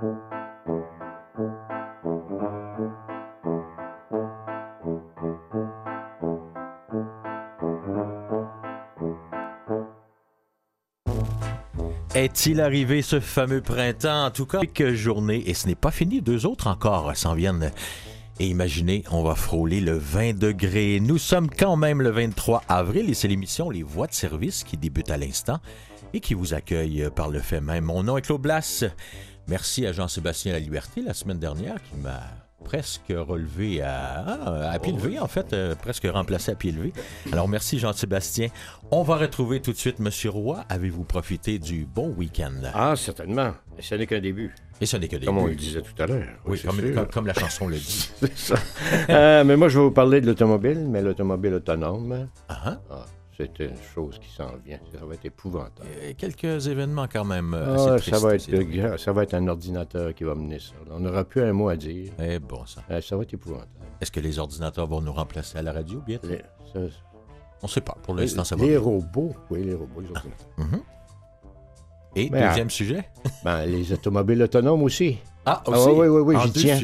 Est-il arrivé ce fameux printemps? En tout cas, quelques journées, et ce n'est pas fini, 2 autres encore s'en viennent. Et imaginez, on va frôler le 20 degrés. Nous sommes quand même le 23 avril et c'est l'émission Les Voix de service qui débute à l'instant et qui vous accueille par le fait même. Mon nom est Claude Blas. Merci à Jean-Sébastien Laliberté la semaine dernière qui m'a presque relevé à pied levé, en fait, presque remplacé à pied levé. Alors, merci Jean-Sébastien. On va retrouver tout de suite M. Roy. Avez-vous profité du bon week-end? Ah, certainement. Et ce n'est qu'un début. Et ce n'est que des Comme on le disait tout à l'heure. Oui, comme la chanson le dit. C'est ça. Mais moi, je vais vous parler de l'automobile, mais l'automobile autonome. C'est une chose qui s'en vient. Ça va être épouvantable. Quelques événements quand même assez tristes. Ça va être un ordinateur qui va mener ça. On n'aura plus un mot à dire. Eh bon, ça. Ça va être épouvantable. Est-ce que les ordinateurs vont nous remplacer à la radio bientôt? On ne sait pas. Pour l'instant, ça va. Les robots. Oui, les robots, les ordinateurs. Et deuxième sujet? Les automobiles autonomes aussi. Ah, aussi? Oui, j'y tiens.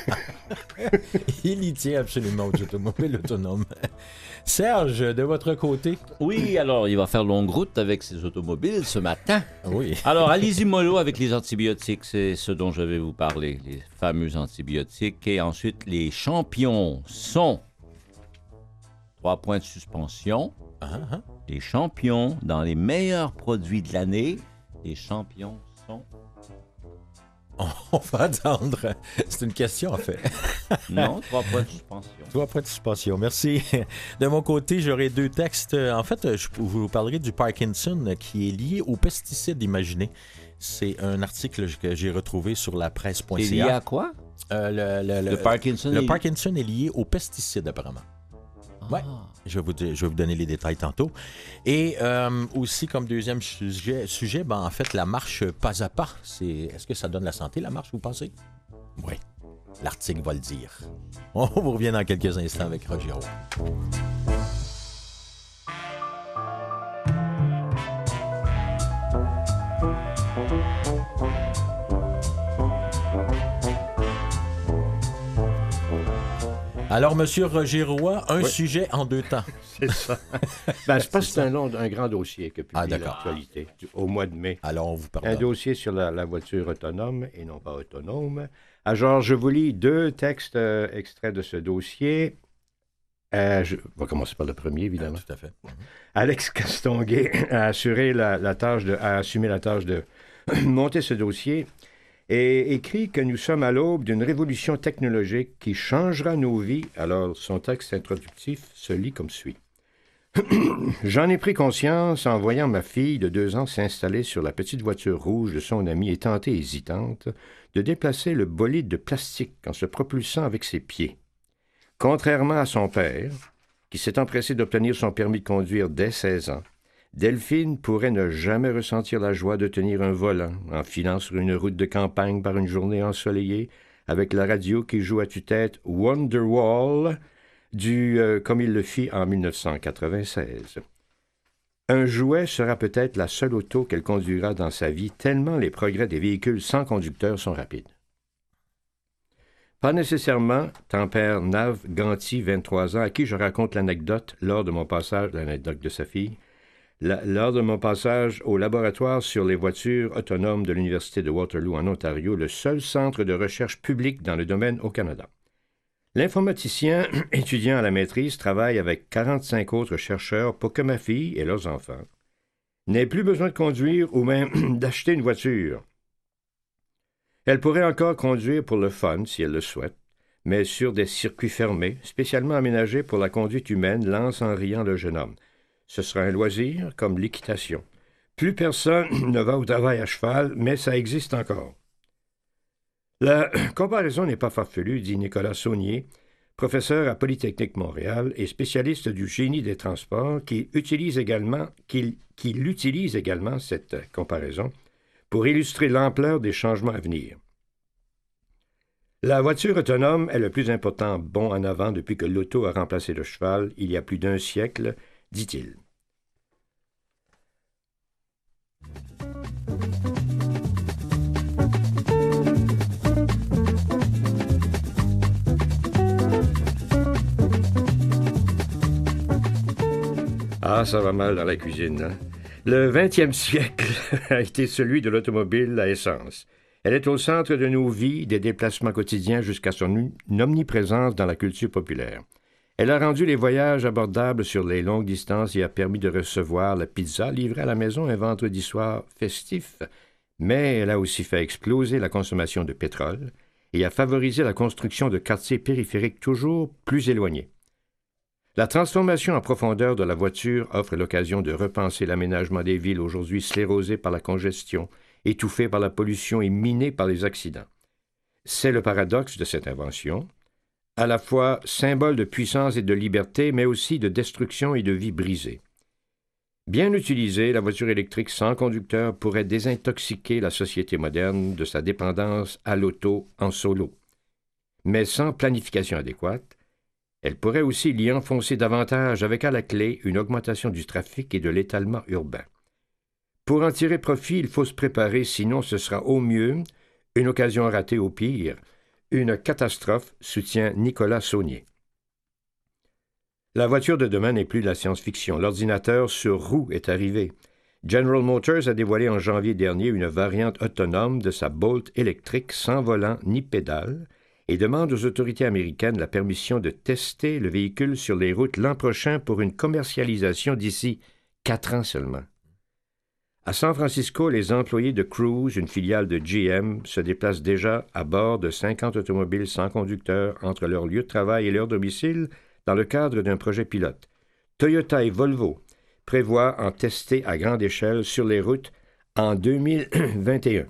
Il y tient absolument aux automobiles autonomes. Serge, de votre côté? Oui, alors il va faire longue route avec ses automobiles ce matin. Oui. Alors, allez-y mollo avec les antibiotiques, c'est ce dont je vais vous parler, les fameux antibiotiques. Et ensuite, les champions sont 3 points de suspension. Les champions dans les meilleurs produits de l'année. Les champions sont... On va attendre. C'est une question, en fait. Non, 3 points de suspension. 3 points de suspension, merci. De mon côté, j'aurai 2 textes. En fait, je vous parlerai du Parkinson qui est lié aux pesticides, imaginez. C'est un article que j'ai retrouvé sur la presse.ca. C'est lié à quoi? Le Parkinson? Le Parkinson est lié aux pesticides, apparemment. Ouais, je vais vous donner les détails tantôt. Et aussi, comme deuxième sujet en fait, la marche pas à pas. Est-ce que ça donne la santé, la marche, vous pensez? Oui, l'article va le dire. On vous revient dans quelques instants avec Roger Roy. Alors, Monsieur Roger Roy, un sujet en 2 temps. C'est ça. Je pense que c'est un grand dossier que publie l'actualité au mois de mai. Alors, on vous pardonne. Un dossier sur la voiture autonome et non pas autonome. Alors, je vous lis 2 textes extraits de ce dossier. Je vais commencer par le premier, évidemment. Tout à fait. Alex Castonguay a assumé la tâche de monter ce dossier et écrit que nous sommes à l'aube d'une révolution technologique qui changera nos vies. Alors, son texte introductif se lit comme suit. J'en ai pris conscience en voyant ma fille de 2 ans s'installer sur la petite voiture rouge de son amie et tenter, hésitante, de déplacer le bolide de plastique en se propulsant avec ses pieds. Contrairement à son père, qui s'est empressé d'obtenir son permis de conduire dès 16 ans, Delphine pourrait ne jamais ressentir la joie de tenir un volant en filant sur une route de campagne par une journée ensoleillée avec la radio qui joue à tue-tête Wonderwall comme il le fit en 1996. Un jouet sera peut-être la seule auto qu'elle conduira dans sa vie tellement les progrès des véhicules sans conducteur sont rapides. Pas nécessairement, tempère Nav Ganti, 23 ans, à qui je raconte l'anecdote de sa fille, lors de mon passage au laboratoire sur les voitures autonomes de l'Université de Waterloo en Ontario, le seul centre de recherche public dans le domaine au Canada. L'informaticien, étudiant à la maîtrise, travaille avec 45 autres chercheurs pour que ma fille et leurs enfants n'aient plus besoin de conduire ou même d'acheter une voiture. Elle pourrait encore conduire pour le fun, si elle le souhaite, mais sur des circuits fermés, spécialement aménagés pour la conduite humaine, lance en riant le jeune homme. Ce sera un loisir, comme l'équitation. Plus personne ne va au travail à cheval, mais ça existe encore. La comparaison n'est pas farfelue, dit Nicolas Saunier, professeur à Polytechnique Montréal et spécialiste du génie des transports, qui utilise également cette comparaison pour illustrer l'ampleur des changements à venir. La voiture autonome est le plus important bond en avant depuis que l'auto a remplacé le cheval il y a plus d'1 siècle, dit-il. Ah, ça va mal dans la cuisine, hein? Le 20e siècle a été celui de l'automobile à essence. Elle est au centre de nos vies, des déplacements quotidiens jusqu'à son omniprésence dans la culture populaire. Elle a rendu les voyages abordables sur les longues distances et a permis de recevoir la pizza livrée à la maison un vendredi soir festif. Mais elle a aussi fait exploser la consommation de pétrole et a favorisé la construction de quartiers périphériques toujours plus éloignés. La transformation en profondeur de la voiture offre l'occasion de repenser l'aménagement des villes aujourd'hui sclérosées par la congestion, étouffées par la pollution et minées par les accidents. C'est le paradoxe de cette invention, à la fois symbole de puissance et de liberté, mais aussi de destruction et de vie brisée. Bien utilisée, la voiture électrique sans conducteur pourrait désintoxiquer la société moderne de sa dépendance à l'auto en solo. Mais sans planification adéquate, elle pourrait aussi l'y enfoncer davantage avec à la clé une augmentation du trafic et de l'étalement urbain. Pour en tirer profit, il faut se préparer, sinon ce sera au mieux une occasion ratée, au pire une catastrophe, soutient Nicolas Saunier. La voiture de demain n'est plus de la science-fiction. L'ordinateur sur roue est arrivé. General Motors a dévoilé en janvier dernier une variante autonome de sa Bolt électrique sans volant ni pédale et demande aux autorités américaines la permission de tester le véhicule sur les routes l'an prochain pour une commercialisation d'ici 4 ans seulement. À San Francisco, les employés de Cruise, une filiale de GM, se déplacent déjà à bord de 50 automobiles sans conducteur entre leur lieu de travail et leur domicile dans le cadre d'un projet pilote. Toyota et Volvo prévoient en tester à grande échelle sur les routes en 2021.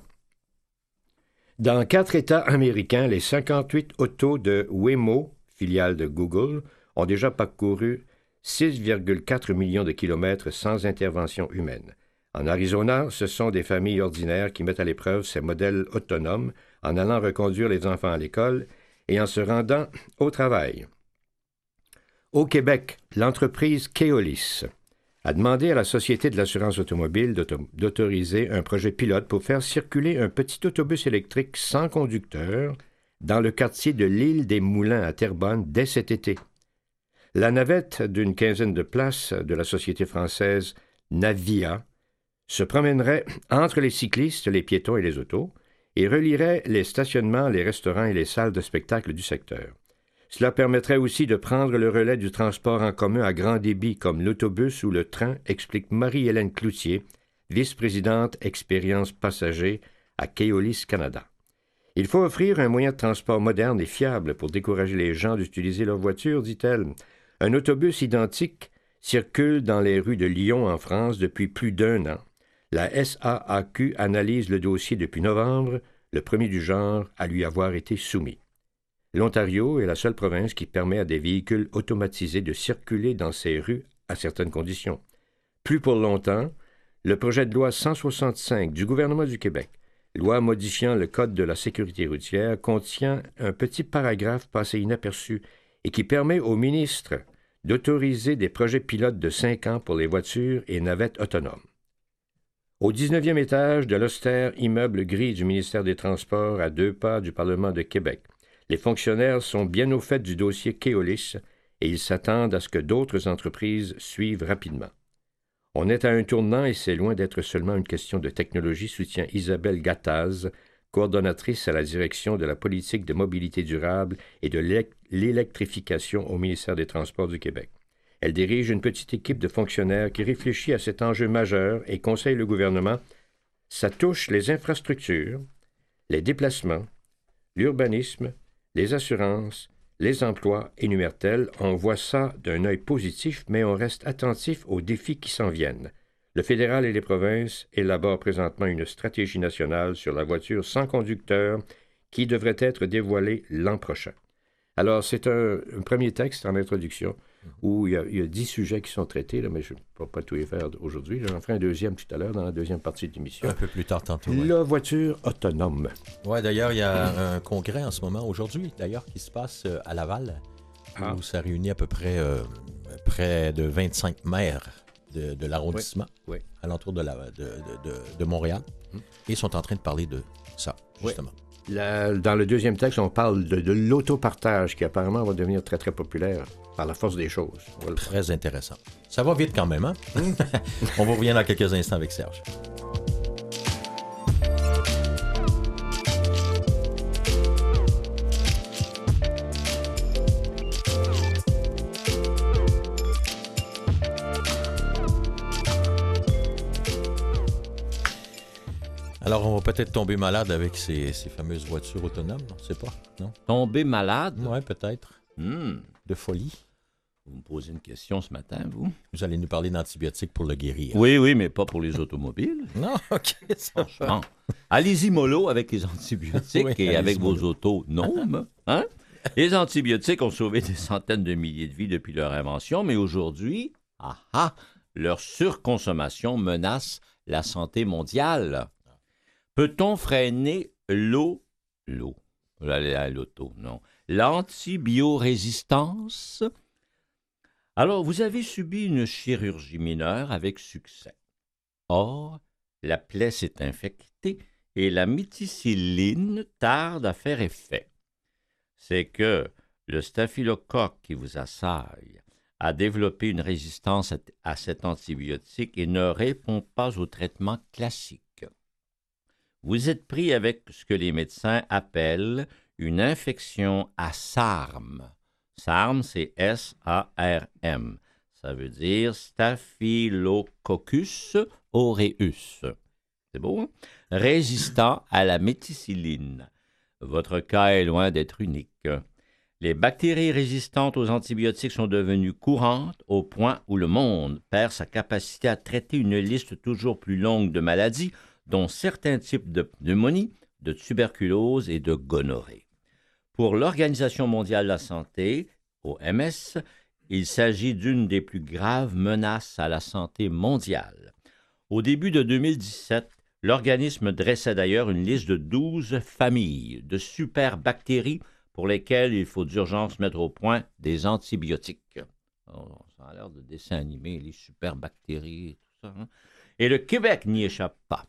Dans 4 États américains, les 58 autos de Waymo, filiale de Google, ont déjà parcouru 6,4 millions de kilomètres sans intervention humaine. En Arizona, ce sont des familles ordinaires qui mettent à l'épreuve ces modèles autonomes en allant reconduire les enfants à l'école et en se rendant au travail. Au Québec, l'entreprise Keolis a demandé à la Société de l'assurance automobile d'autoriser un projet pilote pour faire circuler un petit autobus électrique sans conducteur dans le quartier de l'île des Moulins à Terrebonne dès cet été. La navette d'une 15aine de places de la société française Navia se promènerait entre les cyclistes, les piétons et les autos et relierait les stationnements, les restaurants et les salles de spectacle du secteur. Cela permettrait aussi de prendre le relais du transport en commun à grand débit comme l'autobus ou le train, explique Marie-Hélène Cloutier, vice-présidente expérience passager à Keolis Canada. Il faut offrir un moyen de transport moderne et fiable pour décourager les gens d'utiliser leur voiture, dit-elle. Un autobus identique circule dans les rues de Lyon en France depuis plus d'1 an. La SAAQ analyse le dossier depuis novembre, le premier du genre à lui avoir été soumis. L'Ontario est la seule province qui permet à des véhicules automatisés de circuler dans ces rues à certaines conditions. Plus pour longtemps, le projet de loi 165 du gouvernement du Québec, loi modifiant le Code de la sécurité routière, contient un petit paragraphe passé inaperçu et qui permet au ministre d'autoriser des projets pilotes de 5 ans pour les voitures et navettes autonomes. Au 19e étage de l'austère immeuble gris du ministère des Transports à 2 pas du Parlement de Québec, les fonctionnaires sont bien au fait du dossier Keolis et ils s'attendent à ce que d'autres entreprises suivent rapidement. On est à un tournant et c'est loin d'être seulement une question de technologie, soutient Isabelle Gattaz, coordonnatrice à la direction de la politique de mobilité durable et de l'électrification au ministère des Transports du Québec. Elle dirige une petite équipe de fonctionnaires qui réfléchit à cet enjeu majeur et conseille le gouvernement. Ça touche les infrastructures, les déplacements, l'urbanisme, les assurances, les emplois, énumère-t-elle. On voit ça d'un œil positif, mais on reste attentif aux défis qui s'en viennent. Le fédéral et les provinces élaborent présentement une stratégie nationale sur la voiture sans conducteur qui devrait être dévoilée l'an prochain. Alors, c'est un premier texte en introduction où il y a 10 sujets qui sont traités, là, mais je ne peux pas tout y faire aujourd'hui. J'en ferai un deuxième tout à l'heure, dans la deuxième partie de l'émission. Un peu plus tard tantôt. La voiture autonome. Oui, d'ailleurs, il y a un congrès en ce moment, aujourd'hui, d'ailleurs, qui se passe à Laval, où ça réunit à peu près près de 25 maires de l'arrondissement, alentour de Montréal, et sont en train de parler de ça, justement. Dans le deuxième texte, on parle de l'autopartage qui apparemment va devenir très, très populaire par la force des choses. Très intéressant. Ça va vite quand même, hein? On va revenir dans quelques instants avec Serge. Alors, on va peut-être tomber malade avec ces fameuses voitures autonomes, on ne sait pas, non? Tomber malade? Oui, peut-être. De folie. Vous me posez une question ce matin, vous? Vous allez nous parler d'antibiotiques pour le guérir. Oui, mais pas pour les automobiles. Non, OK, ça va. Allez-y mollo avec les antibiotiques et avec vos autos. Non, hein? Les antibiotiques ont sauvé des centaines de milliers de vies depuis leur invention, mais aujourd'hui, leur surconsommation menace la santé mondiale. Peut-on freiner l'antibiorésistance? Alors, vous avez subi une chirurgie mineure avec succès. Or, la plaie s'est infectée et la méticilline tarde à faire effet. C'est que le staphylocoque qui vous assaille a développé une résistance à cet antibiotique et ne répond pas au traitement classique. Vous êtes pris avec ce que les médecins appellent une infection à SARM. SARM, c'est S-A-R-M. Ça veut dire Staphylococcus aureus. C'est beau, hein? Résistant à la méticilline. Votre cas est loin d'être unique. Les bactéries résistantes aux antibiotiques sont devenues courantes au point où le monde perd sa capacité à traiter une liste toujours plus longue de maladies, dont certains types de pneumonie, de tuberculose et de gonorrhée. Pour l'Organisation mondiale de la santé, OMS, il s'agit d'une des plus graves menaces à la santé mondiale. Au début de 2017, l'organisme dressait d'ailleurs une liste de 12 familles de superbactéries pour lesquelles il faut d'urgence mettre au point des antibiotiques. Oh, ça a l'air de dessin animé, les superbactéries et tout ça. Hein? Et le Québec n'y échappe pas.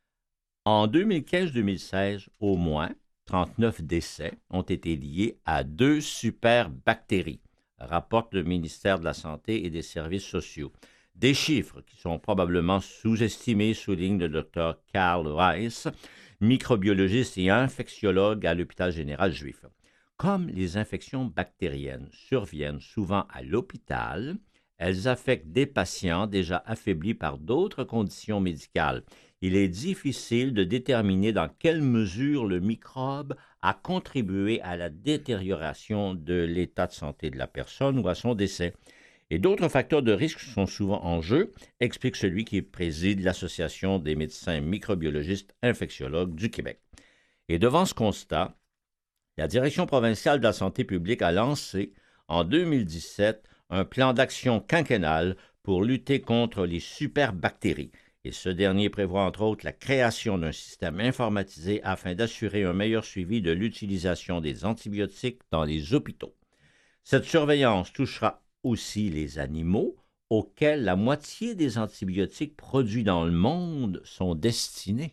En 2015-2016, au moins 39 décès ont été liés à 2 superbactéries, rapporte le ministère de la Santé et des Services sociaux. Des chiffres qui sont probablement sous-estimés, souligne le Dr Karl Weiss, microbiologiste et infectiologue à l'hôpital général juif. Comme les infections bactériennes surviennent souvent à l'hôpital, elles affectent des patients déjà affaiblis par d'autres conditions médicales. Il est difficile de déterminer dans quelle mesure le microbe a contribué à la détérioration de l'état de santé de la personne ou à son décès. Et d'autres facteurs de risque sont souvent en jeu, explique celui qui préside l'Association des médecins microbiologistes infectiologues du Québec. Et devant ce constat, la Direction provinciale de la santé publique a lancé en 2017 un plan d'action quinquennal pour lutter contre les superbactéries. Et ce dernier prévoit entre autres la création d'un système informatisé afin d'assurer un meilleur suivi de l'utilisation des antibiotiques dans les hôpitaux. Cette surveillance touchera aussi les animaux auxquels la moitié des antibiotiques produits dans le monde sont destinés.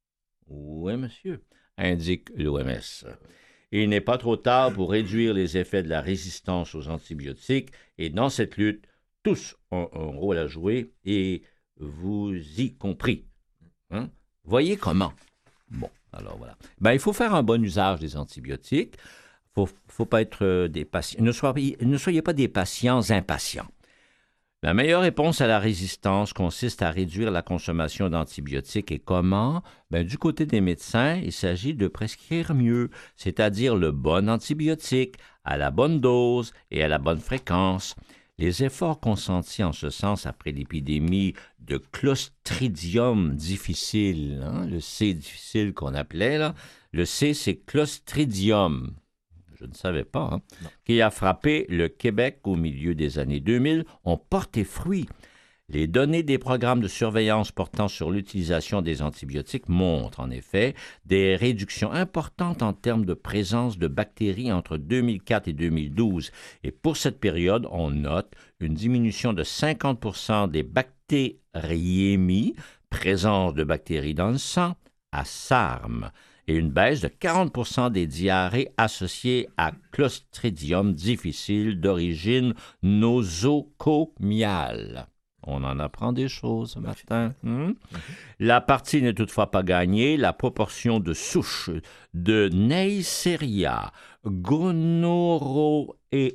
Oui, monsieur, indique l'OMS. Il n'est pas trop tard pour réduire les effets de la résistance aux antibiotiques et dans cette lutte, tous ont un rôle à jouer et vous y compris. Hein? Voyez comment? Bon, alors voilà. Il faut faire un bon usage des antibiotiques. Faut pas être des patients. Ne soyez pas des patients impatients. La meilleure réponse à la résistance consiste à réduire la consommation d'antibiotiques. Et comment? Du côté des médecins, il s'agit de prescrire mieux, c'est-à-dire le bon antibiotique, à la bonne dose et à la bonne fréquence. Les efforts consentis en ce sens après l'épidémie de Clostridium difficile, le C difficile qu'on appelait, là, le C c'est Clostridium. Je ne savais pas, qui a frappé le Québec au milieu des années 2000, ont porté fruit. Les données des programmes de surveillance portant sur l'utilisation des antibiotiques montrent en effet des réductions importantes en termes de présence de bactéries entre 2004 et 2012. Et pour cette période, on note une diminution de 50% des bactériémies, présence de bactéries dans le sang, à SARM. et une baisse de 40% des diarrhées associées à Clostridium difficile d'origine nosocomiale. On en apprend des choses ce matin. La partie n'est toutefois pas gagnée. La proportion de souches de Neisseria gonorrhoeae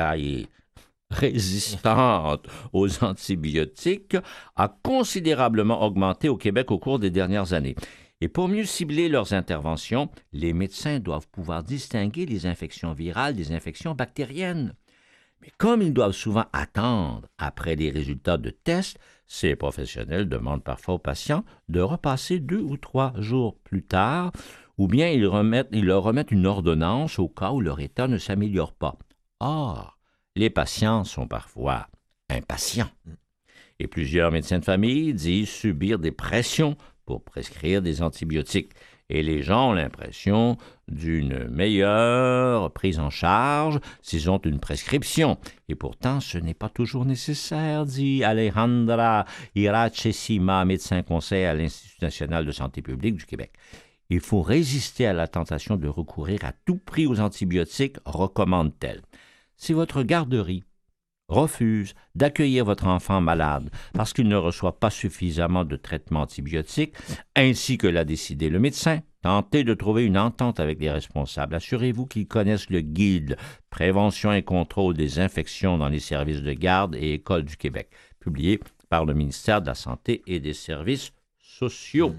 résistante aux antibiotiques a considérablement augmenté au Québec au cours des dernières années. Et pour mieux cibler leurs interventions, les médecins doivent pouvoir distinguer les infections virales des infections bactériennes. Mais comme ils doivent souvent attendre après les résultats de tests, ces professionnels demandent parfois aux patients de repasser 2 ou 3 jours plus tard, ou bien ils leur remettent une ordonnance au cas où leur état ne s'améliore pas. Or, les patients sont parfois impatients. Et plusieurs médecins de famille disent subir des pressions pour prescrire des antibiotiques. Et les gens ont l'impression d'une meilleure prise en charge s'ils ont une prescription. Et pourtant, ce n'est pas toujours nécessaire, dit Alejandra Irachesima, médecin conseil à l'Institut national de santé publique du Québec. Il faut résister à la tentation de recourir à tout prix aux antibiotiques, recommande-t-elle. Si votre garderie refuse d'accueillir votre enfant malade parce qu'il ne reçoit pas suffisamment de traitement antibiotique, ainsi que l'a décidé le médecin, tentez de trouver une entente avec les responsables. Assurez-vous qu'ils connaissent le guide « Prévention et contrôle des infections dans les services de garde et écoles du Québec », publié par le ministère de la Santé et des Services sociaux.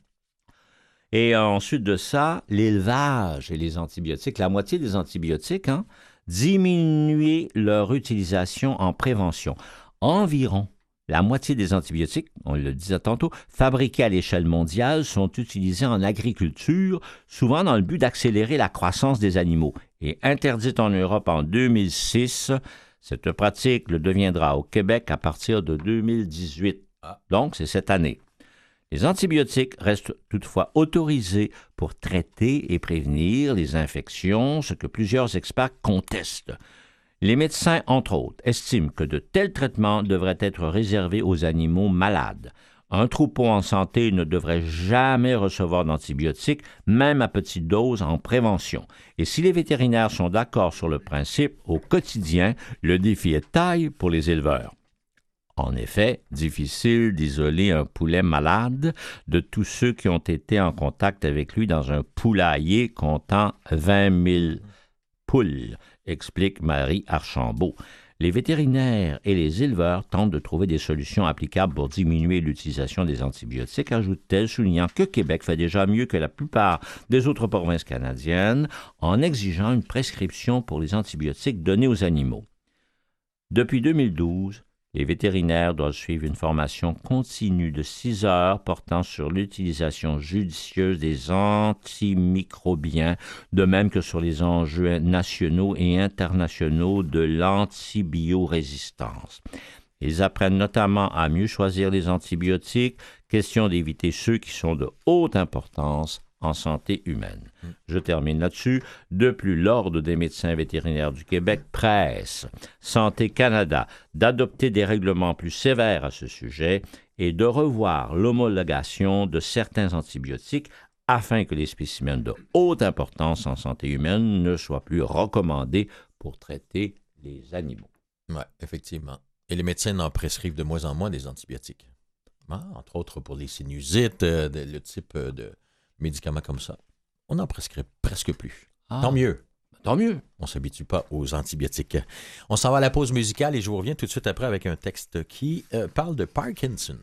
Et ensuite de ça, l'élevage et les antibiotiques. La moitié des antibiotiques, diminuer leur utilisation en prévention. Environ la moitié des antibiotiques, on le disait tantôt, fabriqués à l'échelle mondiale sont utilisés en agriculture, souvent dans le but d'accélérer la croissance des animaux. Et interdite en Europe en 2006, cette pratique le deviendra au Québec à partir de 2018. Donc, c'est cette année. Les antibiotiques restent toutefois autorisés pour traiter et prévenir les infections, ce que plusieurs experts contestent. Les médecins, entre autres, estiment que de tels traitements devraient être réservés aux animaux malades. Un troupeau en santé ne devrait jamais recevoir d'antibiotiques, même à petite dose en prévention. Et si les vétérinaires sont d'accord sur le principe, au quotidien, le défi est taille pour les éleveurs. En effet, difficile d'isoler un poulet malade de tous ceux qui ont été en contact avec lui dans un poulailler comptant 20 000 poules, explique Marie Archambault. Les vétérinaires et les éleveurs tentent de trouver des solutions applicables pour diminuer l'utilisation des antibiotiques, ajoute-t-elle, soulignant que Québec fait déjà mieux que la plupart des autres provinces canadiennes en exigeant une prescription pour les antibiotiques donnés aux animaux. Depuis 2012, les vétérinaires doivent suivre une formation continue de 6 heures portant sur l'utilisation judicieuse des antimicrobiens, de même que sur les enjeux nationaux et internationaux de l'antibiorésistance. Ils apprennent notamment à mieux choisir les antibiotiques, question d'éviter ceux qui sont de haute importance en santé humaine. Je termine là-dessus. De plus, l'Ordre des médecins vétérinaires du Québec presse Santé Canada d'adopter des règlements plus sévères à ce sujet et de revoir l'homologation de certains antibiotiques afin que les spécimens de haute importance en santé humaine ne soient plus recommandés pour traiter les animaux. Oui, effectivement. Et les médecins n'en prescrivent de moins en moins des antibiotiques. Entre autres pour les sinusites, le type de médicaments comme ça. On n'en prescrit presque plus. Tant mieux. Tant mieux. On ne s'habitue pas aux antibiotiques. On s'en va à la pause musicale et je vous reviens tout de suite après avec un texte qui parle de Parkinson.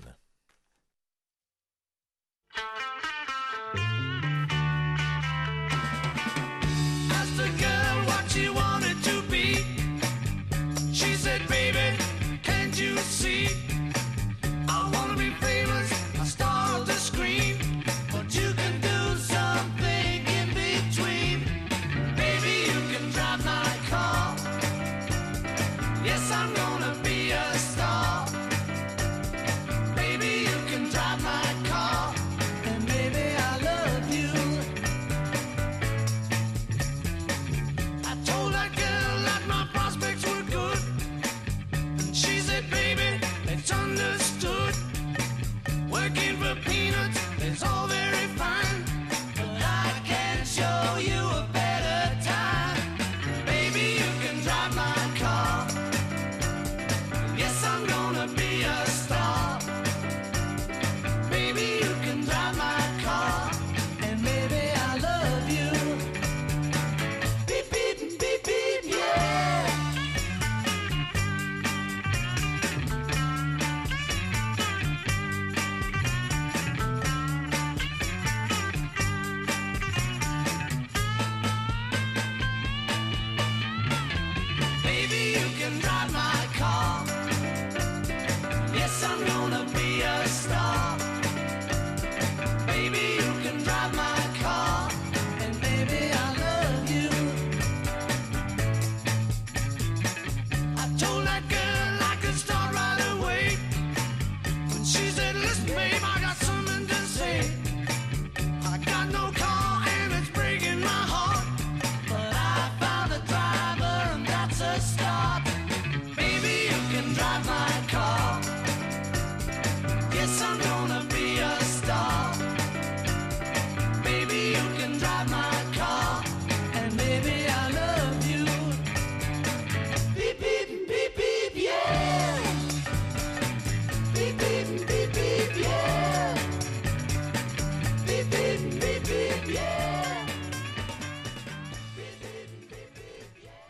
Yes, I'm gonna be a star. Baby,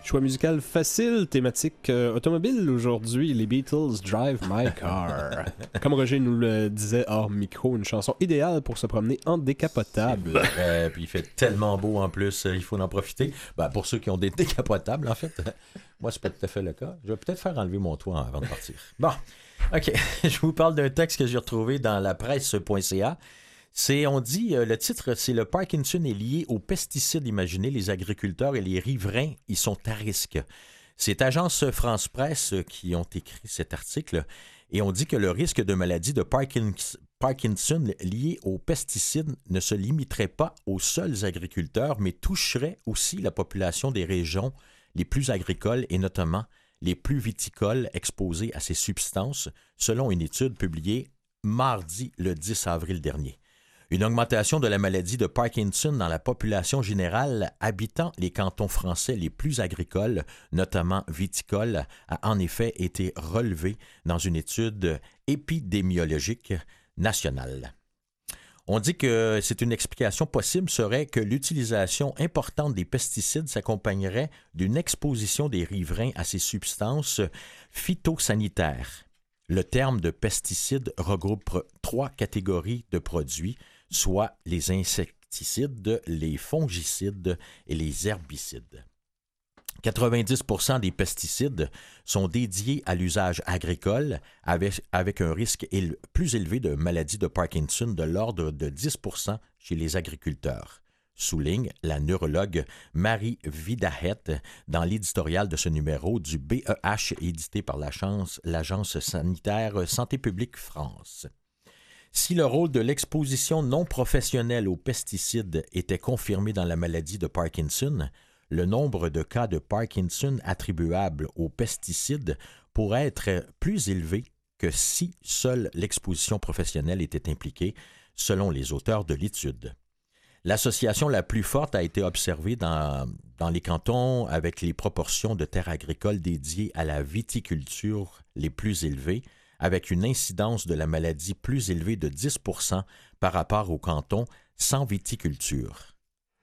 Choix musical facile, thématique automobile aujourd'hui, les Beatles Drive My Car. Comme Roger nous le disait hors micro, une chanson idéale pour se promener en décapotable. Puis il fait tellement beau en plus, il faut en profiter. Ben, pour ceux qui ont des décapotables, en fait. Moi, c'est pas tout à fait le cas. Je vais peut-être faire enlever mon toit avant de partir. Bon, OK. Je vous parle d'un texte que j'ai retrouvé dans la presse.ca. On dit, le titre, c'est « Le Parkinson est lié aux pesticides. Imaginez, les agriculteurs et les riverains, ils sont à risque ». C'est Agence France Presse qui ont écrit cet article et on dit que le risque de maladie de Parkinson lié aux pesticides ne se limiterait pas aux seuls agriculteurs, mais toucherait aussi la population des régions les plus agricoles et notamment les plus viticoles exposées à ces substances, selon une étude publiée mardi le 10 avril dernier. Une augmentation de la maladie de Parkinson dans la population générale habitant les cantons français les plus agricoles, notamment viticoles, a en effet été relevée dans une étude épidémiologique nationale. On dit que c'est une explication possible serait que l'utilisation importante des pesticides s'accompagnerait d'une exposition des riverains à ces substances phytosanitaires. Le terme de pesticide regroupe 3 catégories de produits, soit les insecticides, les fongicides et les herbicides. 90% des pesticides sont dédiés à l'usage agricole avec un risque plus élevé de maladie de Parkinson de l'ordre de 10% chez les agriculteurs, souligne la neurologue Marie Vidahette dans l'éditorial de ce numéro du BEH édité par l'Agence sanitaire Santé publique France. Si le rôle de l'exposition non professionnelle aux pesticides était confirmé dans la maladie de Parkinson, le nombre de cas de Parkinson attribuables aux pesticides pourrait être plus élevé que si seule l'exposition professionnelle était impliquée, selon les auteurs de l'étude. L'association la plus forte a été observée dans les cantons avec les proportions de terres agricoles dédiées à la viticulture les plus élevées, avec une incidence de la maladie plus élevée de 10% par rapport aux cantons sans viticulture.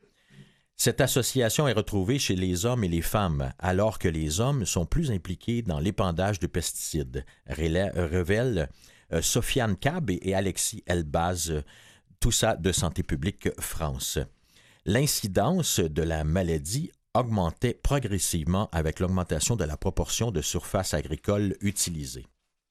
Cette association est retrouvée chez les hommes et les femmes, alors que les hommes sont plus impliqués dans l'épandage de pesticides, révèlent Sofiane Cab et Alexis Elbaz, tout ça de Santé publique France. L'incidence de la maladie augmentait progressivement avec l'augmentation de la proportion de surface agricole utilisée.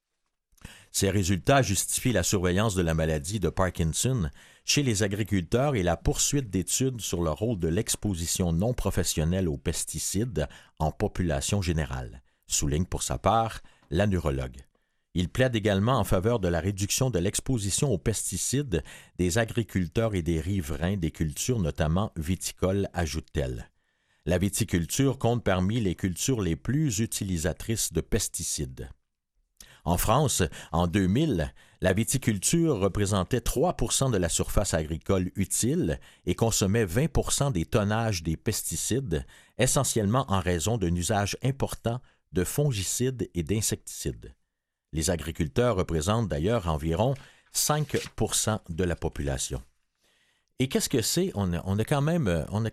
Ces résultats justifient la surveillance de la maladie de Parkinson chez les agriculteurs et la poursuite d'études sur le rôle de l'exposition non professionnelle aux pesticides en population générale, souligne pour sa part la neurologue. Il plaide également en faveur de la réduction de l'exposition aux pesticides des agriculteurs et des riverains des cultures notamment viticoles, ajoute-t-elle. La viticulture compte parmi les cultures les plus utilisatrices de pesticides. En France, en 2000, la viticulture représentait 3% de la surface agricole utile et consommait 20% des tonnages des pesticides, essentiellement en raison d'un usage important de fongicides et d'insecticides. Les agriculteurs représentent d'ailleurs environ 5% de la population. Et qu'est-ce que c'est? On a quand même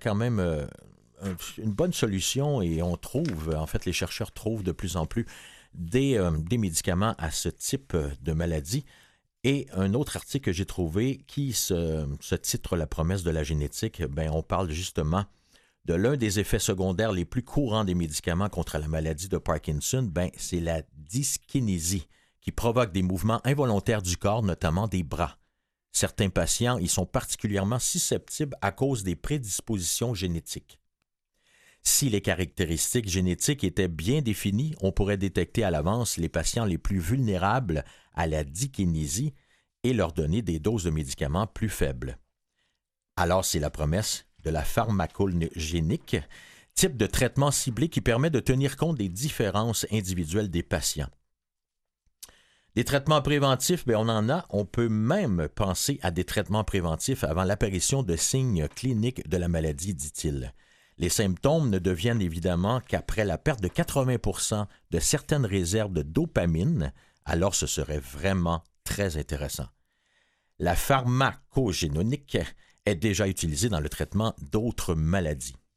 une bonne solution et on trouve, en fait, les chercheurs trouvent de plus en plus des médicaments à ce type de maladie. Et un autre article que j'ai trouvé qui se titre « La promesse de la génétique », on parle justement de l'un des effets secondaires les plus courants des médicaments contre la maladie de Parkinson, c'est la dyskinésie qui provoque des mouvements involontaires du corps, notamment des bras. Certains patients y sont particulièrement susceptibles à cause des prédispositions génétiques. Si les caractéristiques génétiques étaient bien définies, on pourrait détecter à l'avance les patients les plus vulnérables à la dyskinésie et leur donner des doses de médicaments plus faibles. Alors, c'est la promesse de la pharmacogénique, type de traitement ciblé qui permet de tenir compte des différences individuelles des patients. Des traitements préventifs, on en a. On peut même penser à des traitements préventifs avant l'apparition de signes cliniques de la maladie, dit-il. Les symptômes ne deviennent évidemment qu'après la perte de 80% de certaines réserves de dopamine, alors ce serait vraiment très intéressant. La pharmacogénomique est déjà utilisée dans le traitement d'autres maladies.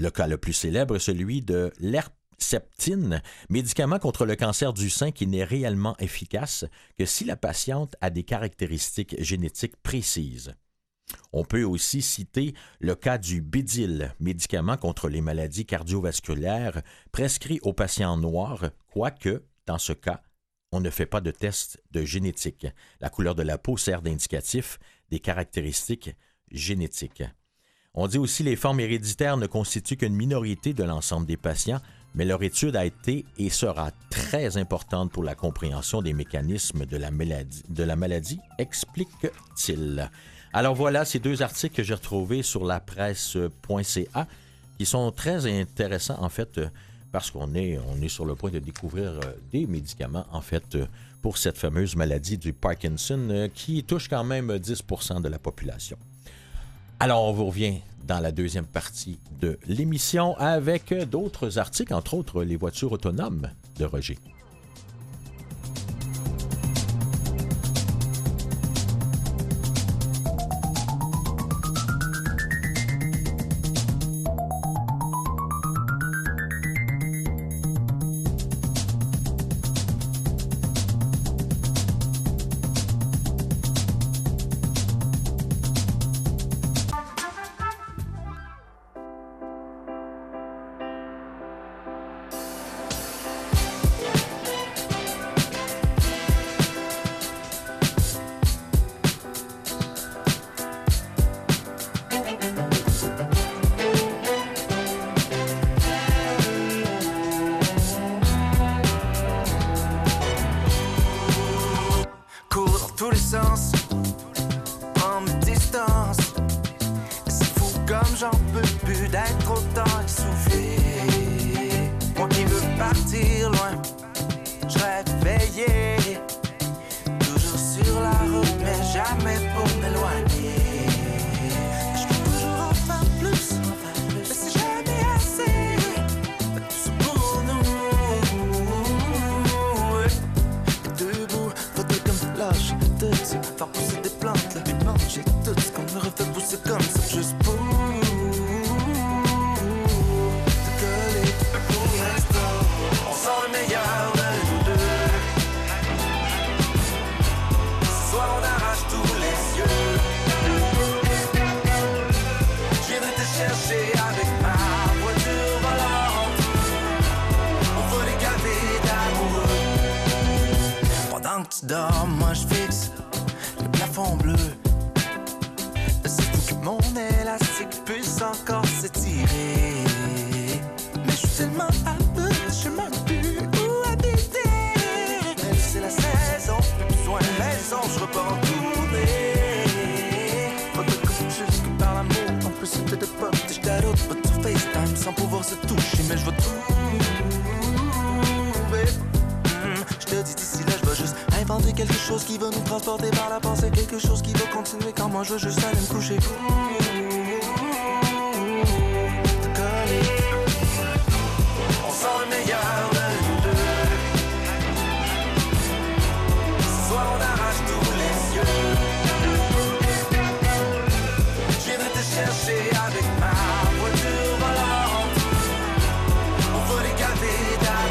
Le cas le plus célèbre est celui de l'Herceptine, médicament contre le cancer du sein qui n'est réellement efficace que si la patiente a des caractéristiques génétiques précises. On peut aussi citer le cas du Bédil, médicament contre les maladies cardiovasculaires prescrit aux patients noirs, quoique, dans ce cas, on ne fait pas de test de génétique. La couleur de la peau sert d'indicatif des caractéristiques génétiques. On dit aussi que les formes héréditaires ne constituent qu'une minorité de l'ensemble des patients, mais leur étude a été et sera très importante pour la compréhension des mécanismes de la maladie, explique-t-il. Alors voilà, ces 2 articles que j'ai retrouvés sur lapresse.ca qui sont très intéressants en fait parce qu'on est sur le point de découvrir des médicaments en fait pour cette fameuse maladie du Parkinson qui touche quand même 10% de la population. Alors on vous revient dans la deuxième partie de l'émission avec d'autres articles, entre autres les voitures autonomes de Roger. Je veux juste aller me coucher. On sent le meilleur de nous deux. Ce soir on arrache tous les yeux. Je viendrai te chercher avec ma voiture volante. On va les gaver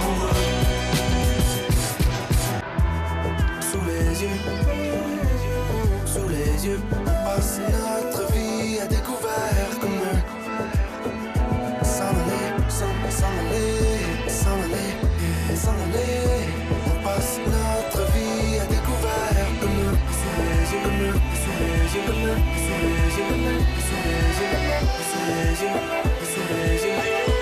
d'amoureux. Sous les yeux. Sous les yeux. Passer notre vie à découvert comme eux. S'en aller, s'en aller, s'en aller, s'en aller. On passe notre vie à découvert comme eux. Sous les yeux, comme eux, sous les yeux, comme eux, sous les yeux, comme eux, sous les yeux, sous les yeux, sous les yeux.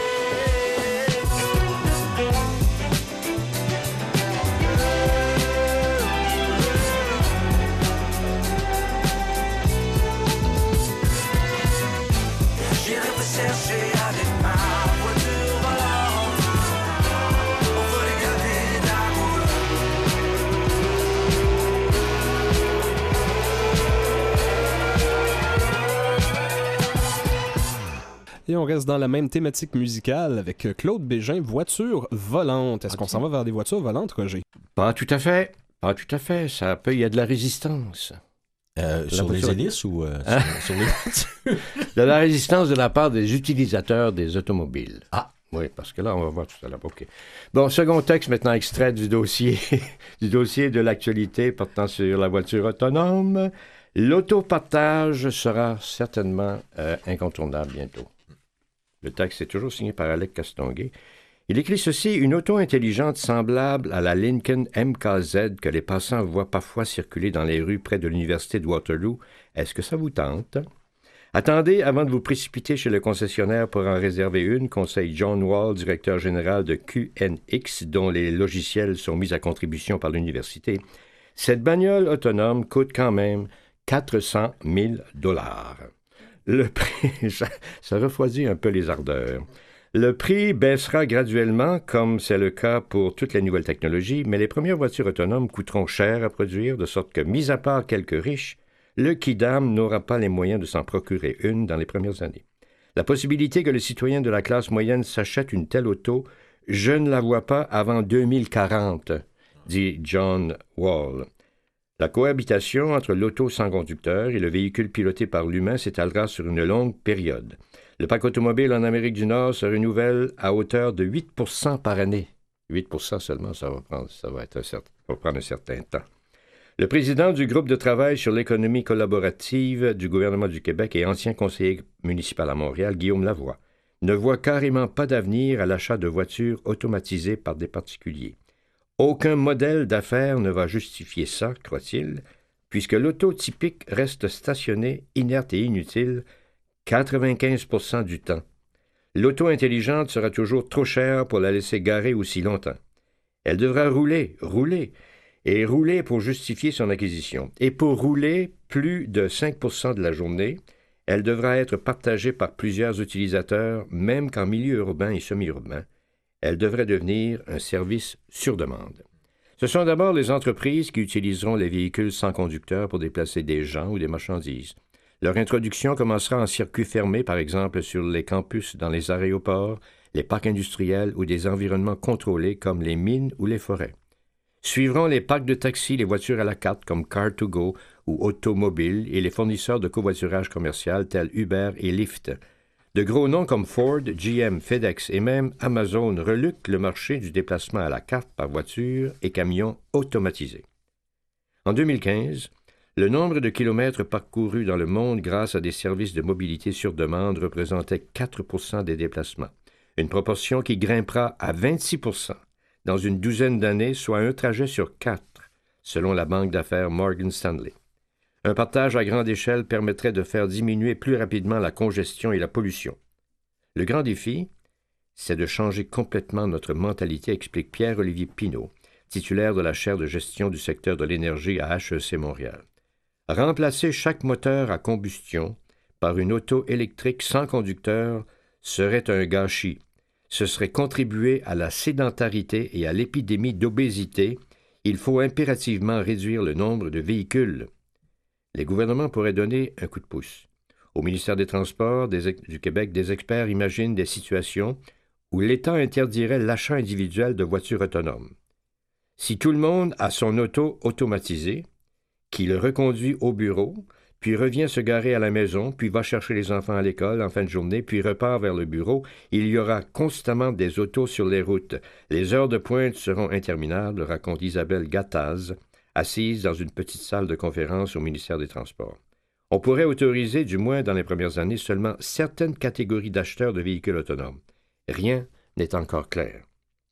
Chercher avec ma voiture volante. On veut les gaver d'amoureux. Et on reste dans la même thématique musicale avec Claude Bégin, voiture volante. Est-ce qu'on s'en va vers des voitures volantes, Roger? Pas tout à fait. Pas tout à fait. Ça peut, il y a de la résistance. Sur les voiture. hélices ou sur les voitures? De la résistance de la part des utilisateurs des automobiles. Ah. Oui, parce que là, on va voir tout à l'heure. OK. Bon, second texte maintenant extrait du dossier, du dossier de l'actualité portant sur la voiture autonome. L'autopartage sera certainement incontournable bientôt. Le texte est toujours signé par Alec Castonguay. Il écrit ceci: une auto intelligente semblable à la Lincoln MKZ que les passants voient parfois circuler dans les rues près de l'université de Waterloo. Est-ce que ça vous tente? Attendez avant de vous précipiter chez le concessionnaire pour en réserver une, conseille John Wall, directeur général de QNX, dont les logiciels sont mis à contribution par l'université. Cette bagnole autonome coûte quand même 400 000 $. Le prix, ça refroidit un peu les ardeurs. Le prix baissera graduellement, comme c'est le cas pour toutes les nouvelles technologies, mais les premières voitures autonomes coûteront cher à produire, de sorte que, mis à part quelques riches, le kidam n'aura pas les moyens de s'en procurer une dans les premières années. La possibilité que le citoyen de la classe moyenne s'achète une telle auto, je ne la vois pas avant 2040, dit John Wall. La cohabitation entre l'auto sans conducteur et le véhicule piloté par l'humain s'étalera sur une longue période. Le parc automobile en Amérique du Nord se renouvelle à hauteur de 8 % par année. 8 % seulement, ça va prendre un certain temps. Le président du groupe de travail sur l'économie collaborative du gouvernement du Québec et ancien conseiller municipal à Montréal, Guillaume Lavoie, ne voit carrément pas d'avenir à l'achat de voitures automatisées par des particuliers. Aucun modèle d'affaires ne va justifier ça, croit-il, puisque l'auto typique reste stationnée, inerte et inutile 95 % du temps. L'auto intelligente sera toujours trop chère pour la laisser garer aussi longtemps. Elle devra rouler pour justifier son acquisition. Et pour rouler plus de 5 % de la journée, elle devra être partagée par plusieurs utilisateurs, même qu'en milieu urbain et semi-urbain. Elle devrait devenir un service sur demande. Ce sont d'abord les entreprises qui utiliseront les véhicules sans conducteur pour déplacer des gens ou des marchandises. Leur introduction commencera en circuit fermé, par exemple sur les campus, dans les aéroports, les parcs industriels ou des environnements contrôlés comme les mines ou les forêts. Suivront les parcs de taxis, les voitures à la carte comme Car2Go ou Automobile et les fournisseurs de covoiturage commercial tels Uber et Lyft. De gros noms comme Ford, GM, FedEx et même Amazon reluquent le marché du déplacement à la carte par voiture et camions automatisés. En 2015, le nombre de kilomètres parcourus dans le monde grâce à des services de mobilité sur demande représentait 4 % des déplacements, une proportion qui grimpera à 26 % dans une douzaine d'années, soit un trajet sur 4, selon la banque d'affaires Morgan Stanley. Un partage à grande échelle permettrait de faire diminuer plus rapidement la congestion et la pollution. Le grand défi, c'est de changer complètement notre mentalité, explique Pierre-Olivier Pinault, titulaire de la chaire de gestion du secteur de l'énergie à HEC Montréal. Remplacer chaque moteur à combustion par une auto électrique sans conducteur serait un gâchis. Ce serait contribuer à la sédentarité et à l'épidémie d'obésité. Il faut impérativement réduire le nombre de véhicules. Les gouvernements pourraient donner un coup de pouce. Au ministère des Transports du Québec, des experts imaginent des situations où l'État interdirait l'achat individuel de voitures autonomes. Si tout le monde a son auto automatisé, qui le reconduit au bureau, puis revient se garer à la maison, puis va chercher les enfants à l'école en fin de journée, puis repart vers le bureau, il y aura constamment des autos sur les routes. Les heures de pointe seront interminables, raconte Isabelle Gattaz, assise dans une petite salle de conférence au ministère des Transports. On pourrait autoriser, du moins dans les premières années, seulement certaines catégories d'acheteurs de véhicules autonomes. Rien n'est encore clair.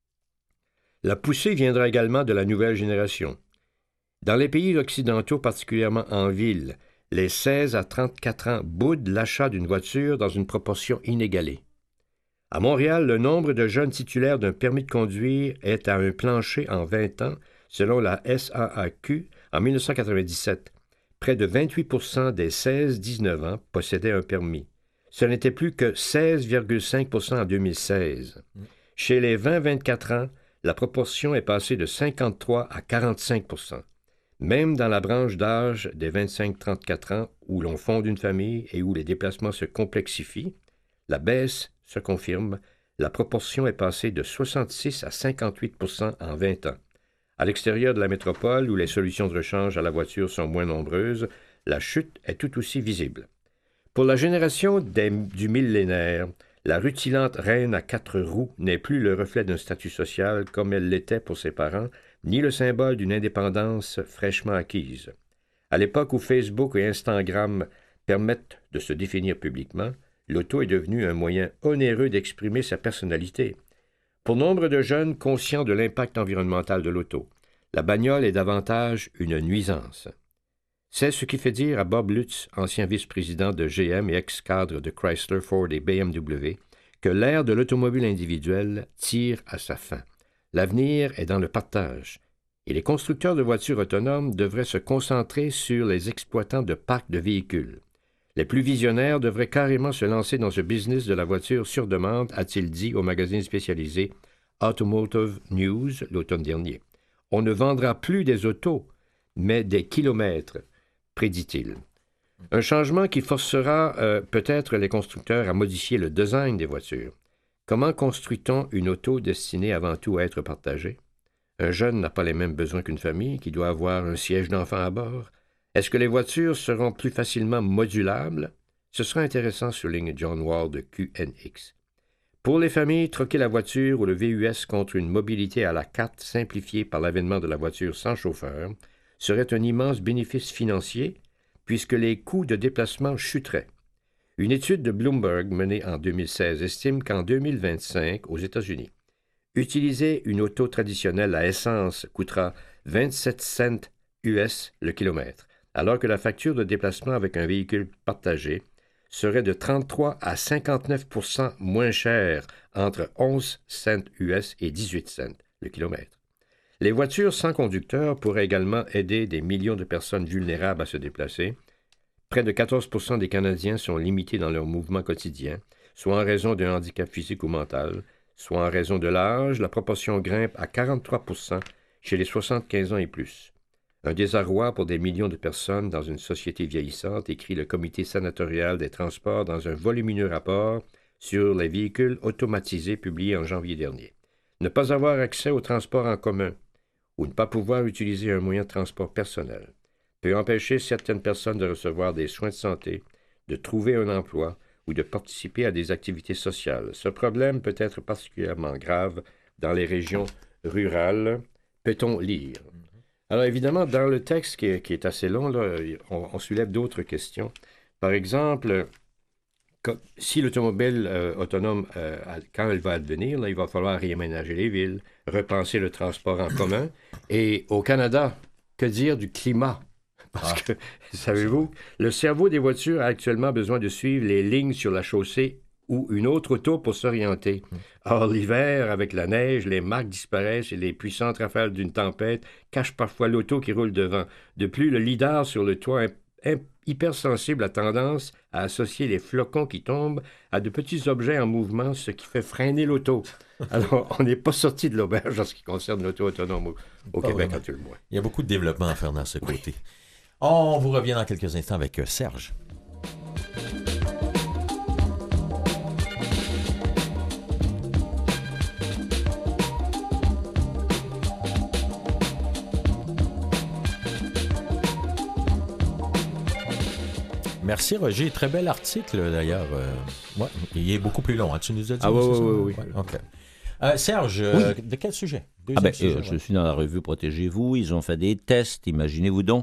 La poussée viendra également de la nouvelle génération. Dans les pays occidentaux, particulièrement en ville, les 16 à 34 ans boudent l'achat d'une voiture dans une proportion inégalée. À Montréal, le nombre de jeunes titulaires d'un permis de conduire est à un plancher en 20 ans, selon la SAAQ, en 1997. Près de 28 % des 16-19 ans possédaient un permis. Ce n'était plus que 16,5 % en 2016. Chez les 20-24 ans, la proportion est passée de 53 à 45 %. Même dans la branche d'âge des 25-34 ans, où l'on fonde une famille et où les déplacements se complexifient, la baisse se confirme, la proportion est passée de 66 à 58 % en 20 ans. À l'extérieur de la métropole, où les solutions de rechange à la voiture sont moins nombreuses, la chute est tout aussi visible. Pour la génération du millénaire, la rutilante reine à 4 roues n'est plus le reflet d'un statut social comme elle l'était pour ses parents, ni le symbole d'une indépendance fraîchement acquise. À l'époque où Facebook et Instagram permettent de se définir publiquement, l'auto est devenu un moyen onéreux d'exprimer sa personnalité. Pour nombre de jeunes conscients de l'impact environnemental de l'auto, la bagnole est davantage une nuisance. C'est ce qui fait dire à Bob Lutz, ancien vice-président de GM et ex-cadre de Chrysler, Ford et BMW, que l'ère de l'automobile individuelle tire à sa fin. L'avenir est dans le partage, et les constructeurs de voitures autonomes devraient se concentrer sur les exploitants de parcs de véhicules. Les plus visionnaires devraient carrément se lancer dans ce business de la voiture sur demande, a-t-il dit au magazine spécialisé Automotive News l'automne dernier. On ne vendra plus des autos, mais des kilomètres, prédit-il. Un changement qui forcera peut-être les constructeurs à modifier le design des voitures. Comment construit-on une auto destinée avant tout à être partagée? Un jeune n'a pas les mêmes besoins qu'une famille qui doit avoir un siège d'enfant à bord. Est-ce que les voitures seront plus facilement modulables? Ce sera intéressant, souligne John Wall de QNX. Pour les familles, troquer la voiture ou le VUS contre une mobilité à la carte simplifiée par l'avènement de la voiture sans chauffeur serait un immense bénéfice financier puisque les coûts de déplacement chuteraient. Une étude de Bloomberg menée en 2016 estime qu'en 2025, aux États-Unis, utiliser une auto traditionnelle à essence coûtera 27 cents US le kilomètre, alors que la facture de déplacement avec un véhicule partagé serait de 33 à 59 % moins chère, entre 11 cents US et 18 cents le kilomètre. Les voitures sans conducteur pourraient également aider des millions de personnes vulnérables à se déplacer. Près de 14 % des Canadiens sont limités dans leur mouvement quotidien, soit en raison d'un handicap physique ou mental, soit en raison de l'âge. La proportion grimpe à 43 % chez les 75 ans et plus. Un désarroi pour des millions de personnes dans une société vieillissante, écrit le Comité sénatorial des transports dans un volumineux rapport sur les véhicules automatisés publié en janvier dernier. Ne pas avoir accès au transport en commun ou ne pas pouvoir utiliser un moyen de transport personnel peut empêcher certaines personnes de recevoir des soins de santé, de trouver un emploi ou de participer à des activités sociales. Ce problème peut être particulièrement grave dans les régions rurales, peut-on lire. Alors évidemment, dans le texte qui est assez long, là, on soulève d'autres questions. Par exemple, si l'automobile autonome, quand elle va advenir, là, il va falloir réaménager les villes, repenser le transport en commun. Et au Canada, que dire du climat? Parce que, savez-vous, le cerveau des voitures a actuellement besoin de suivre les lignes sur la chaussée ou une autre auto pour s'orienter. Or, l'hiver, avec la neige, les marques disparaissent et les puissantes rafales d'une tempête cachent parfois l'auto qui roule devant. De plus, le lidar sur le toit hypersensible a tendance à associer les flocons qui tombent à de petits objets en mouvement, ce qui fait freiner l'auto. Alors, on n'est pas sorti de l'auberge en ce qui concerne l'auto autonome au Québec, à tout le moins. Il y a beaucoup de développement à faire dans ce côté. On vous revient dans quelques instants avec Serge. Merci Roger, très bel article d'ailleurs. Ouais, il est beaucoup plus long, hein. Tu nous as dit. Oui. OK. Serge, de quel sujet? Je suis dans la revue Protégez-vous, ils ont fait des tests, imaginez-vous donc,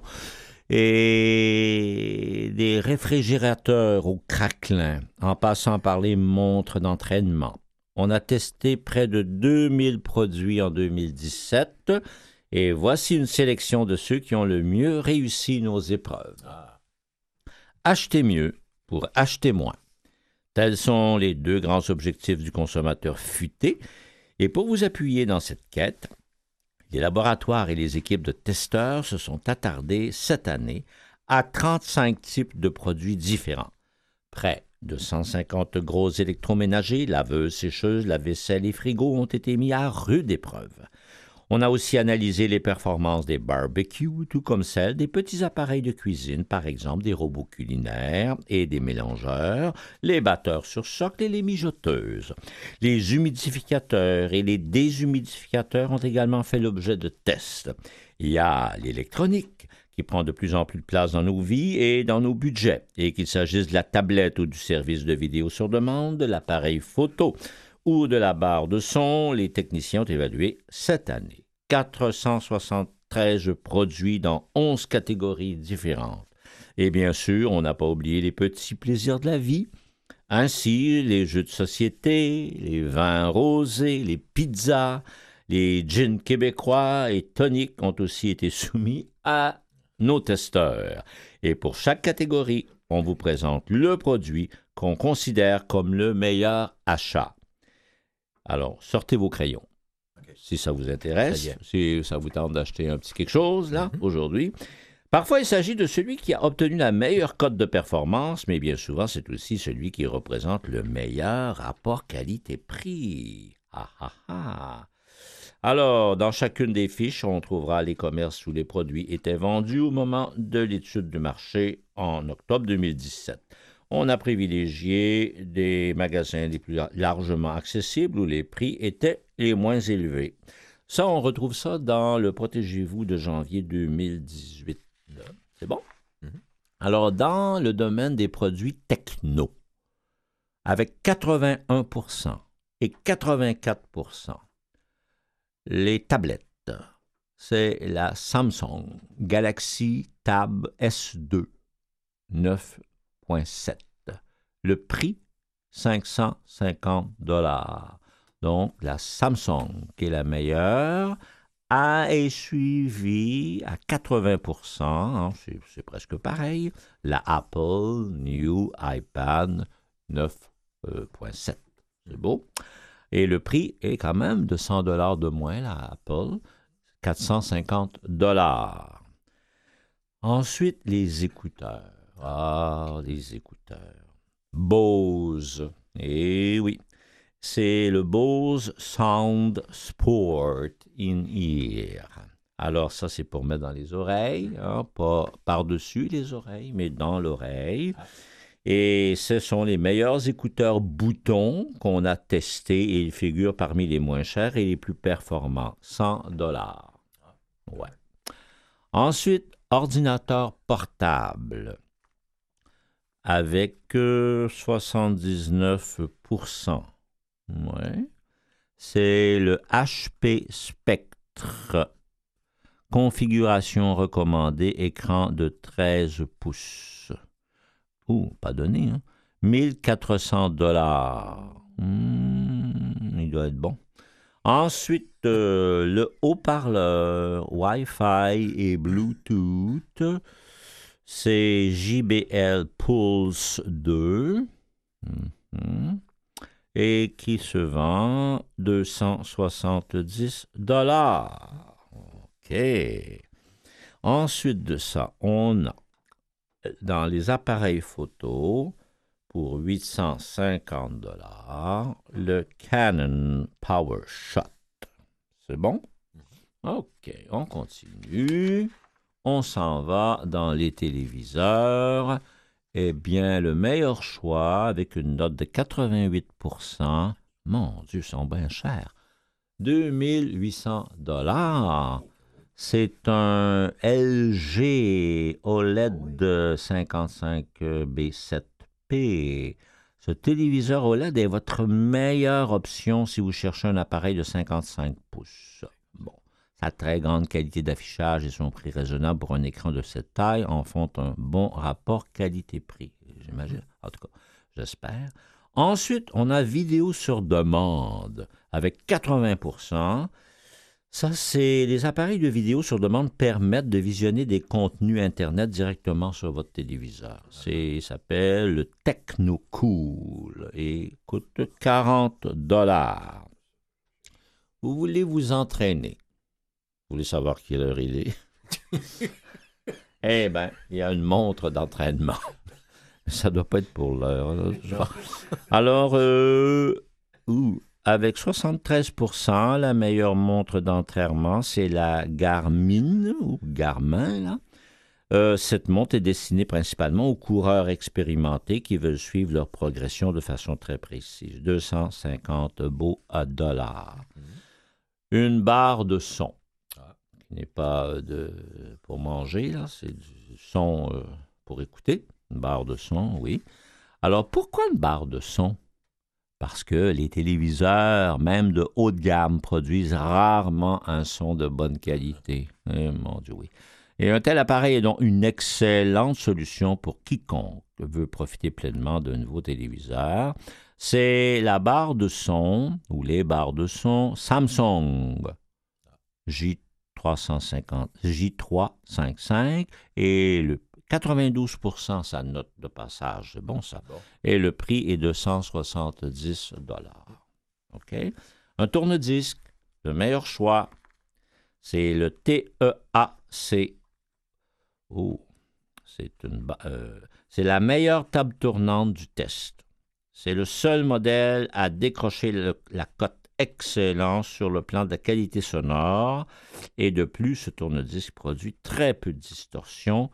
et des réfrigérateurs au craquelin, en passant par les montres d'entraînement. On a testé près de 2000 produits en 2017, et voici une sélection de ceux qui ont le mieux réussi nos épreuves. Acheter mieux pour acheter moins. Tels sont les deux grands objectifs du consommateur futé. Et pour vous appuyer dans cette quête, les laboratoires et les équipes de testeurs se sont attardés cette année à 35 types de produits différents. Près de 150 gros électroménagers, laveuses, sécheuses, lave-vaisselle et frigos ont été mis à rude épreuve. On a aussi analysé les performances des barbecues, tout comme celles des petits appareils de cuisine, par exemple des robots culinaires et des mélangeurs, les batteurs sur socle et les mijoteuses. Les humidificateurs et les déshumidificateurs ont également fait l'objet de tests. Il y a l'électronique, qui prend de plus en plus de place dans nos vies et dans nos budgets. Et qu'il s'agisse de la tablette ou du service de vidéo sur demande, de l'appareil photo ou de la barre de son, les techniciens ont évalué cette année 473 produits dans 11 catégories différentes. Et bien sûr, on n'a pas oublié les petits plaisirs de la vie. Ainsi, les jeux de société, les vins rosés, les pizzas, les gins québécois et toniques ont aussi été soumis à nos testeurs. Et pour chaque catégorie, on vous présente le produit qu'on considère comme le meilleur achat. Alors, sortez vos crayons. Si ça vous intéresse, si ça vous tente d'acheter un petit quelque chose, là, aujourd'hui. Parfois, il s'agit de celui qui a obtenu la meilleure cote de performance, mais bien souvent, c'est aussi celui qui représente le meilleur rapport qualité-prix. Ah, ah, ah. Alors, dans chacune des fiches, on trouvera les commerces où les produits étaient vendus au moment de l'étude du marché en octobre 2017. On a privilégié des magasins les plus largement accessibles où les prix étaient les moins élevés. Ça, on retrouve ça dans le Protégez-vous de janvier 2018. C'est bon? Alors, dans le domaine des produits techno, avec 81% et 84%, les tablettes, c'est la Samsung Galaxy Tab S2 9.7. Le prix, 550 $. Donc, la Samsung, qui est la meilleure, est suivie à 80%, hein, c'est presque pareil, la Apple New iPad 9.7. C'est beau. Et le prix est quand même de 100 $ de moins, la Apple, 450 $. Ensuite, les écouteurs. Ah, les écouteurs. Bose. Eh oui, c'est le Bose Sound Sport In-Ear. Alors ça, c'est pour mettre dans les oreilles, hein, pas par-dessus les oreilles, mais dans l'oreille. Et ce sont les meilleurs écouteurs boutons qu'on a testés et ils figurent parmi les moins chers et les plus performants. 100 $. Ouais. Ensuite, ordinateur portable avec 79%. Ouais. C'est le HP Spectre. Configuration recommandée, écran de 13 pouces. Pas donné, hein? 1400 $. Il doit être bon. Ensuite, le haut-parleur Wi-Fi et Bluetooth, c'est JBL Pulse 2 et qui se vend 270 $. OK. Ensuite de ça, on a dans les appareils photo, pour 850 $, le Canon PowerShot. C'est bon? OK, on continue. On s'en va dans les téléviseurs. Eh bien, le meilleur choix, avec une note de 88%, mon Dieu, ils sont bien chers. 2800 $. C'est un LG OLED 55B7P. Ce téléviseur OLED est votre meilleure option si vous cherchez un appareil de 55 pouces. Bon, sa très grande qualité d'affichage et son prix raisonnable pour un écran de cette taille en font un bon rapport qualité-prix. J'imagine, en tout cas, j'espère. Ensuite, on a vidéo sur demande avec 80%. Ça, c'est les appareils de vidéo sur demande permettent de visionner des contenus Internet directement sur votre téléviseur. Ça s'appelle le TechnoCool et coûte 40 $. Vous voulez vous entraîner. Vous voulez savoir quelle heure il est? Eh bien, il y a une montre d'entraînement. Ça doit pas être pour l'heure. Alors, avec 73%, la meilleure montre d'entraînement, c'est la Garmin, ou Garmin, là. Cette montre est destinée principalement aux coureurs expérimentés qui veulent suivre leur progression de façon très précise. 250 $. Une barre de son. qui n'est pas pour manger, là, c'est du son pour écouter, une barre de son, oui. Alors, pourquoi une barre de son? Parce que les téléviseurs, même de haute gamme, produisent rarement un son de bonne qualité. Eh, mon Dieu, oui. Et un tel appareil est donc une excellente solution pour quiconque veut profiter pleinement d'un nouveau téléviseur. C'est la barre de son, ou les barres de son Samsung J355 et le 92% sa note de passage, c'est bon ça. Bon. Et le prix est de 170 $. OK? Un tourne-disque, le meilleur choix, c'est le TEAC. Oh, c'est la meilleure table tournante du test. C'est le seul modèle à décrocher la cote excellente sur le plan de la qualité sonore. Et de plus, ce tourne-disque produit très peu de distorsion.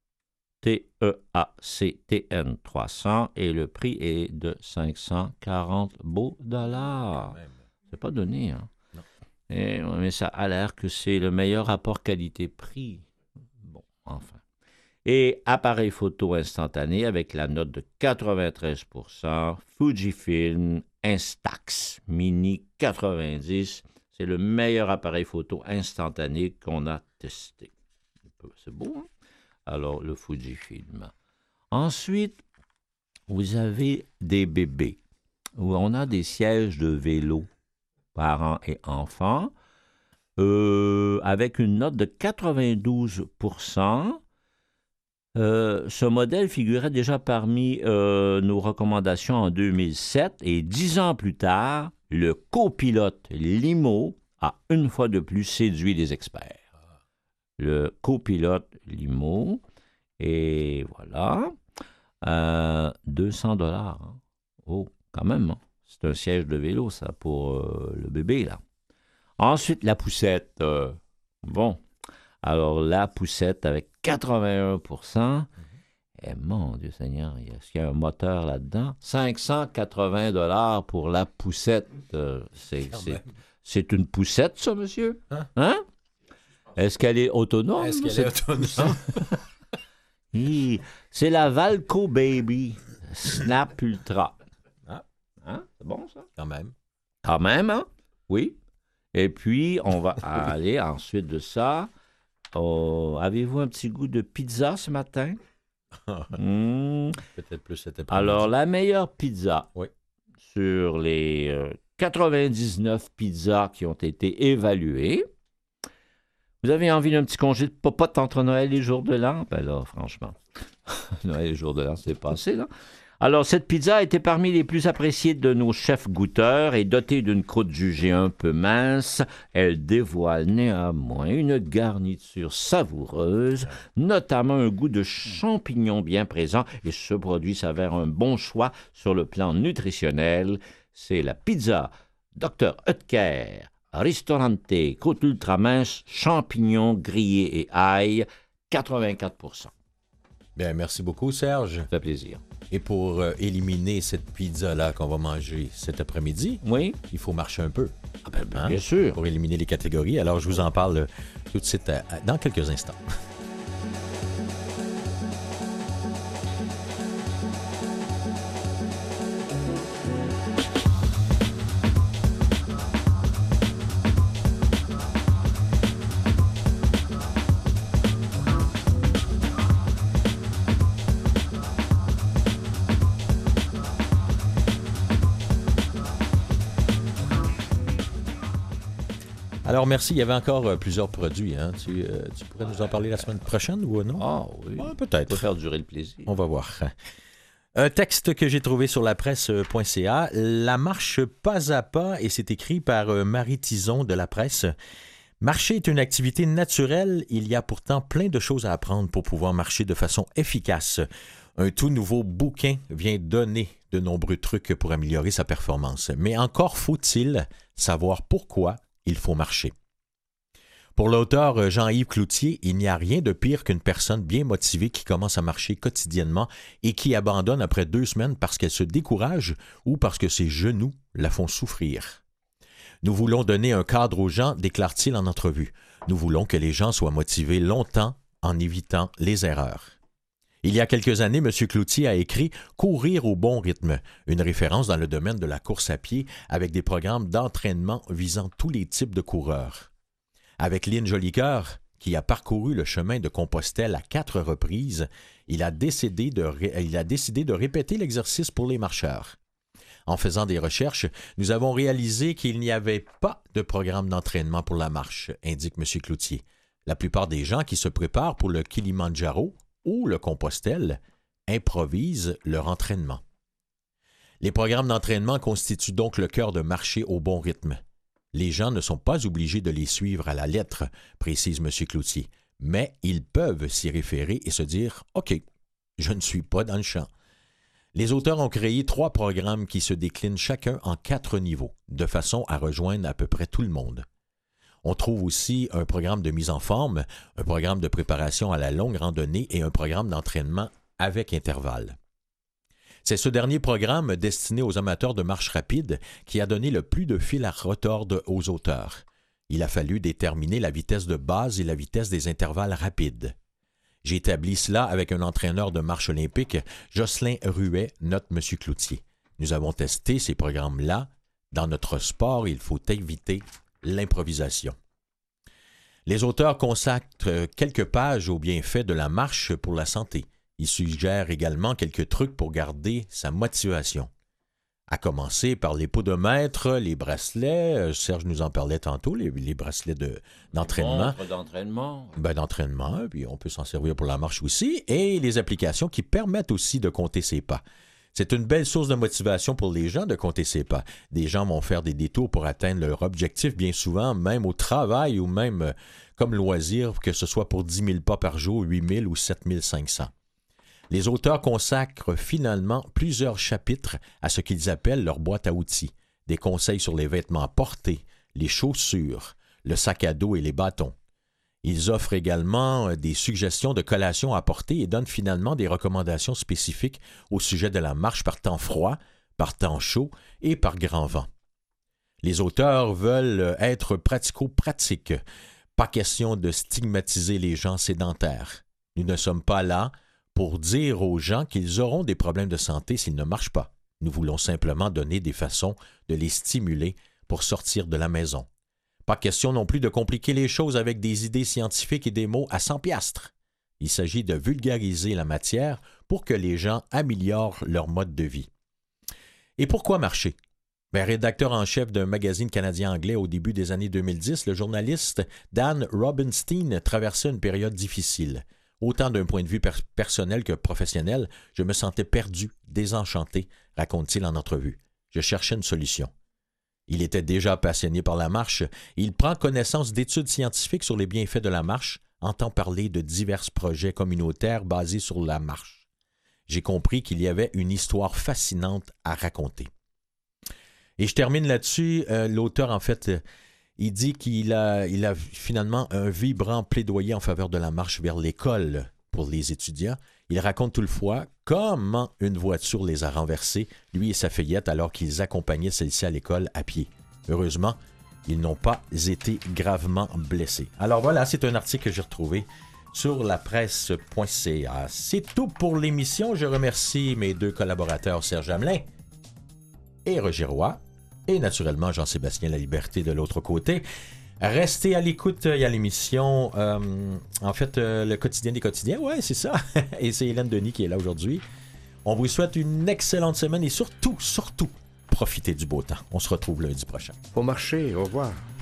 TEAC TN300 et le prix est de 540 beaux $. C'est pas donné, hein? Non. Mais ça a l'air que c'est le meilleur rapport qualité-prix. Bon, enfin. Et appareil photo instantané avec la note de 93%, Fujifilm Instax Mini 90. C'est le meilleur appareil photo instantané qu'on a testé. C'est beau, hein? Alors, le Fujifilm. Ensuite, vous avez des bébés où on a des sièges de vélo, parents et enfants, avec une note de 92%. Ce modèle figurait déjà parmi nos recommandations en 2007 et 10 ans plus tard, le copilote Limo a une fois de plus séduit les experts. Le copilote Limo, et voilà, 200 $. Hein. Oh, quand même, hein. C'est un siège de vélo, ça, pour le bébé, là. Ensuite, la poussette. Bon, alors la poussette avec 81%. Et mon Dieu Seigneur, est-ce qu'il y a un moteur là-dedans? 580 $ pour la poussette. C'est une poussette, ça, monsieur? Hein? Est-ce qu'elle est autonome? Est-ce qu'elle est autonome? C'est la Valco Baby Snap Ultra. Hein? C'est bon, ça? Quand même. Quand même, hein? Oui. Et puis, on va aller ensuite de ça. Oh, avez-vous un petit goût de pizza ce matin? Peut-être plus cet après-midi. Alors, la meilleure pizza oui. sur les 99 pizzas qui ont été évaluées. Vous avez envie d'un petit congé de popote entre Noël et jour de l'an? Ben là, franchement, Noël et jour de l'an, c'est passé, là. Alors, cette pizza était parmi les plus appréciées de nos chefs goûteurs et dotée d'une croûte jugée un peu mince. Elle dévoile néanmoins une garniture savoureuse, notamment un goût de champignon bien présent. Et ce produit s'avère un bon choix sur le plan nutritionnel. C'est la pizza Dr. Oetker. Ristorante, côte ultra mince, champignons grillés et ail, 84%. Bien, merci beaucoup, Serge. Ça fait plaisir. Et pour éliminer cette pizza-là qu'on va manger cet après-midi, oui, il faut marcher un peu. Ah ben, bien sûr. Pour éliminer les catégories. Alors, je vous en parle tout de suite dans quelques instants. Alors, merci. Il y avait encore plusieurs produits. Hein. Tu pourrais nous en parler la semaine prochaine ou non? Ah oui. Ouais, peut-être. On peut faire durer le plaisir. On va voir. Un texte que j'ai trouvé sur lapresse.ca. La marche pas à pas, et c'est écrit par Marie Tison de La Presse. Marcher est une activité naturelle. Il y a pourtant plein de choses à apprendre pour pouvoir marcher de façon efficace. Un tout nouveau bouquin vient donner de nombreux trucs pour améliorer sa performance. Mais encore faut-il savoir pourquoi il faut marcher. Pour l'auteur Jean-Yves Cloutier, il n'y a rien de pire qu'une personne bien motivée qui commence à marcher quotidiennement et qui abandonne après 2 semaines parce qu'elle se décourage ou parce que ses genoux la font souffrir. Nous voulons donner un cadre aux gens, déclare-t-il en entrevue. Nous voulons que les gens soient motivés longtemps en évitant les erreurs. Il y a quelques années, M. Cloutier a écrit « Courir au bon rythme », une référence dans le domaine de la course à pied avec des programmes d'entraînement visant tous les types de coureurs. Avec Lynn Jolicoeur, qui a parcouru le chemin de Compostelle à 4 reprises, il a décidé de répéter l'exercice pour les marcheurs. En faisant des recherches, nous avons réalisé qu'il n'y avait pas de programme d'entraînement pour la marche, indique M. Cloutier. La plupart des gens qui se préparent pour le Kilimandjaro ou le Compostelle improvisent leur entraînement. Les programmes d'entraînement constituent donc le cœur de marcher au bon rythme. Les gens ne sont pas obligés de les suivre à la lettre, précise M. Cloutier, mais ils peuvent s'y référer et se dire « OK, je ne suis pas dans le champ ». Les auteurs ont créé 3 programmes qui se déclinent chacun en 4 niveaux, de façon à rejoindre à peu près tout le monde. On trouve aussi un programme de mise en forme, un programme de préparation à la longue randonnée et un programme d'entraînement avec intervalle. C'est ce dernier programme destiné aux amateurs de marche rapide qui a donné le plus de fil à retordre aux auteurs. Il a fallu déterminer la vitesse de base et la vitesse des intervalles rapides. J'ai établi cela avec un entraîneur de marche olympique, Jocelyn Ruet, note M. Cloutier. Nous avons testé ces programmes-là. Dans notre sport, il faut éviter l'improvisation. Les auteurs consacrent quelques pages aux bienfaits de la marche pour la santé. Ils suggèrent également quelques trucs pour garder sa motivation. À commencer par les podomètres, les bracelets, Serge nous en parlait tantôt, les bracelets d'entraînement. D'entraînement. D'entraînement, puis on peut s'en servir pour la marche aussi, et les applications qui permettent aussi de compter ses pas. C'est une belle source de motivation pour les gens de compter ses pas. Des gens vont faire des détours pour atteindre leur objectif bien souvent, même au travail ou même comme loisir, que ce soit pour 10 000 pas par jour, 8 000 ou 7 500. Les auteurs consacrent finalement plusieurs chapitres à ce qu'ils appellent leur boîte à outils, des conseils sur les vêtements portés, les chaussures, le sac à dos et les bâtons. Ils offrent également des suggestions de collations à porter et donnent finalement des recommandations spécifiques au sujet de la marche par temps froid, par temps chaud et par grand vent. Les auteurs veulent être pratico-pratiques. Pas question de stigmatiser les gens sédentaires. Nous ne sommes pas là pour dire aux gens qu'ils auront des problèmes de santé s'ils ne marchent pas. Nous voulons simplement donner des façons de les stimuler pour sortir de la maison. Pas question non plus de compliquer les choses avec des idées scientifiques et des mots à 100 piastres. Il s'agit de vulgariser la matière pour que les gens améliorent leur mode de vie. Et pourquoi marcher? Rédacteur en chef d'un magazine canadien-anglais au début des années 2010, le journaliste Dan Robinstein traversait une période difficile. Autant d'un point de vue personnel que professionnel, je me sentais perdu, désenchanté, raconte-t-il en entrevue. Je cherchais une solution. Il était déjà passionné par la marche. Il prend connaissance d'études scientifiques sur les bienfaits de la marche, entend parler de divers projets communautaires basés sur la marche. J'ai compris qu'il y avait une histoire fascinante à raconter. Et je termine là-dessus. L'auteur, en fait, il dit qu'il a finalement un vibrant plaidoyer en faveur de la marche vers l'école pour les étudiants. Il raconte toutefois comment une voiture les a renversés, lui et sa fillette, alors qu'ils accompagnaient celle-ci à l'école à pied. Heureusement, ils n'ont pas été gravement blessés. Alors voilà, c'est un article que j'ai retrouvé sur lapresse.ca. C'est tout pour l'émission. Je remercie mes 2 collaborateurs, Serge Hamelin et Roger Roy, et naturellement Jean-Sébastien Laliberté de l'autre côté. Restez à l'écoute, il y a l'émission, le quotidien des quotidiens, ouais, c'est ça. Et c'est Hélène Denis qui est là aujourd'hui. On vous souhaite une excellente semaine et surtout, profitez du beau temps. On se retrouve lundi prochain. Faut marcher, au revoir.